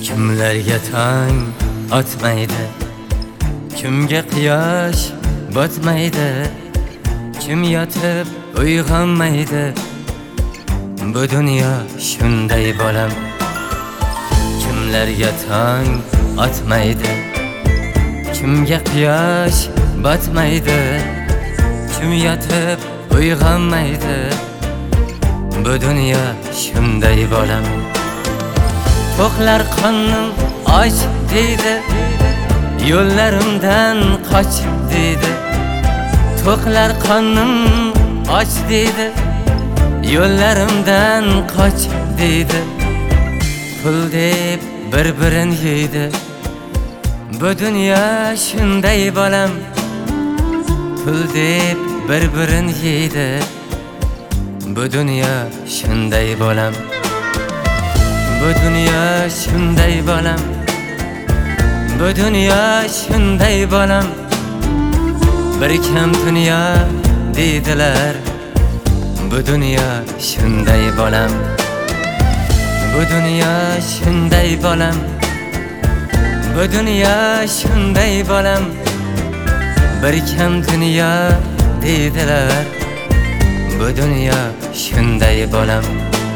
Kimlarga tong otmaydi, kimga quyosh botmaydi, kim yotib uyg'onmaydi. Bu dunyo shunday bolam. Kimlarga tong otmaydi, kimga quyosh botmaydi, kim yotib uyg'onmaydi. Bu dunyo shunday bolam. To'qlar qonim och deydi, yo'llarimdan qoch deydi. To'qlar qonim och deydi, yo'llarimdan qoch deydi. Pul deb bir-birin yeydi. Bu dunyo shunday bolam. Pul deb bir-birin yeydi. Bu dunyo shunday bolam. Bu dunyo shunday bolam. Bu dunyo shunday bolam. Bir kam dunyo deydilar. Bu dunyo shunday bolam. Bu dunyo shunday bolam. Bu dunyo shunday bolam. Bir kam dunyo deydilar. Bu dunyo shunday bolam.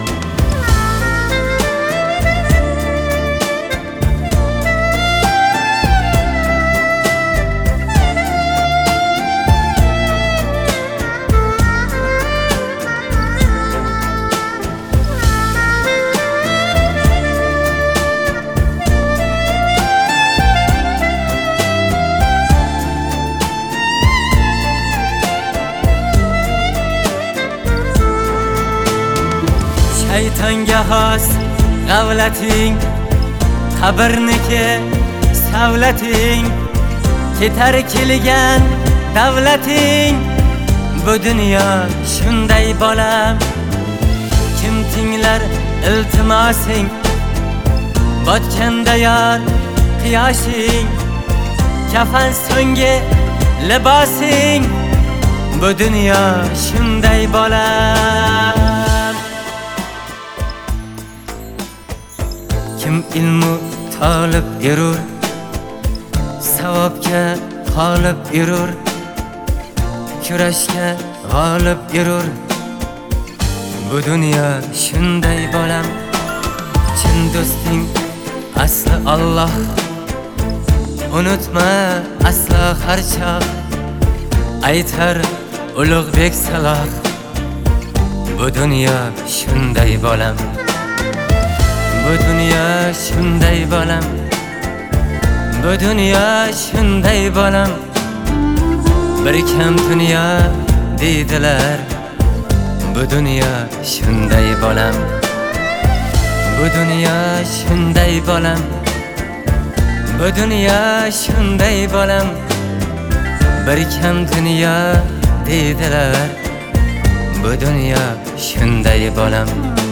Shaytonga xos g'avlating, qabrniki savlating, ketar kelgan davlating. Bu dunyo shunday bolam. Kim tinglar iltimosing, botganda yor quyoshing, kafan so'nggi libosing. Bu dunyo shunday bolam. Kim ilmu talib yurur, savobga g'olib yurur, kurashga g'olib yurur. Bu dunyo shunday bolam. Chin do'sting asli Alloh, unutma aslo har chog', aytar Ulug'bek Saloh. Bu dunyo shunday bolam. Bu dunyo shunday bolam. Bu dunyo shunday bolam. Bir kam dunyo deydilar. Bu dunyo shunday bolam. Bu dunyo shunday bolam. Bu dunyo shunday bolam. Bir kam dunyo deydilar. Bu dunyo shunday bolam.